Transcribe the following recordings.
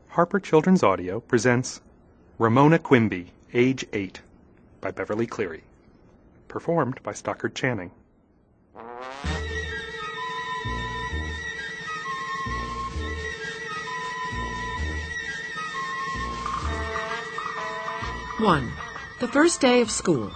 Harper Children's Audio presents Ramona Quimby, Age 8, by Beverly Cleary. Performed by Stockard Channing. One, the first day of school.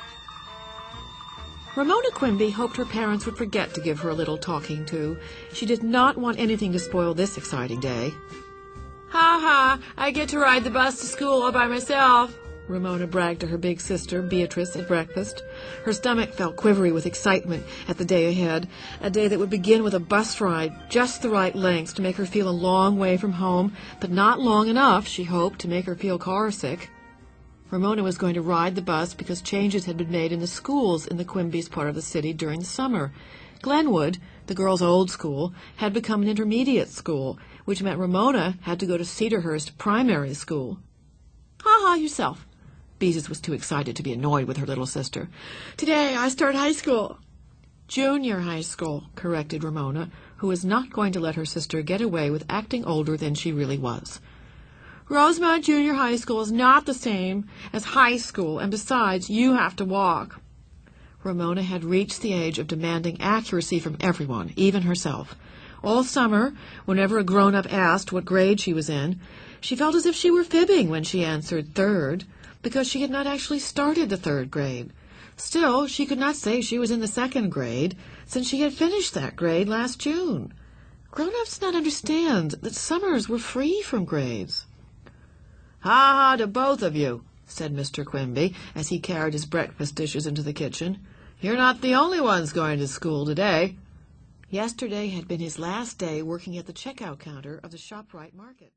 Ramona Quimby hoped her parents would forget to give her a little talking to. She did not want anything to spoil this exciting day. Ha ha, I get to ride the bus to school all by myself, Ramona bragged to her big sister, Beatrice, at breakfast. Her stomach felt quivery with excitement at the day ahead, a day that would begin with a bus ride just the right length to make her feel a long way from home, but not long enough, she hoped, to make her feel car sick. Ramona was going to ride the bus because changes had been made in the schools in the Quimby's part of the city during the summer. Glenwood, the girls' old school, had become an intermediate school, which meant Ramona had to go to Cedarhurst Primary School. Ha-ha yourself. Beatrice was too excited to be annoyed with her little sister. Today I start high school. Junior high school, corrected Ramona, who was not going to let her sister get away with acting older than she really was. Rosemont Junior High School is not the same as high school, and besides, you have to walk. Ramona had reached the age of demanding accuracy from everyone, even herself. All summer, whenever a grown-up asked what grade she was in, she felt as if she were fibbing when she answered third, because she had not actually started the third grade. Still, she could not say she was in the second grade, since she had finished that grade last June. Grown-ups did not understand that summers were free from grades. Ha-ha to both of you, said Mr. Quimby, as he carried his breakfast dishes into the kitchen. You're not the only ones going to school today. Yesterday had been his last day working at the checkout counter of the ShopRite Market.